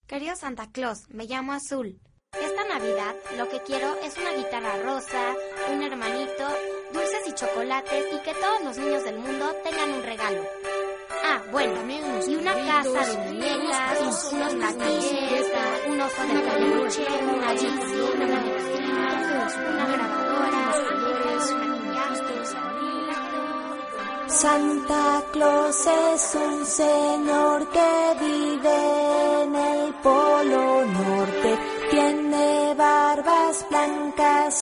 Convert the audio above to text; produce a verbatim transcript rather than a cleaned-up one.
Querido Santa Claus, me llamo Azul. Esta Navidad lo que quiero es una guitarra rosa, un hermanito, dulces y chocolates y que todos los niños del mundo tengan un regalo. Ah, bueno, y una casa de muñecas, unos patines, un oso de peluche, una bici, una una grabadora, Santa Claus es un señor que vive en el Polo Norte. Tiene barbas blancas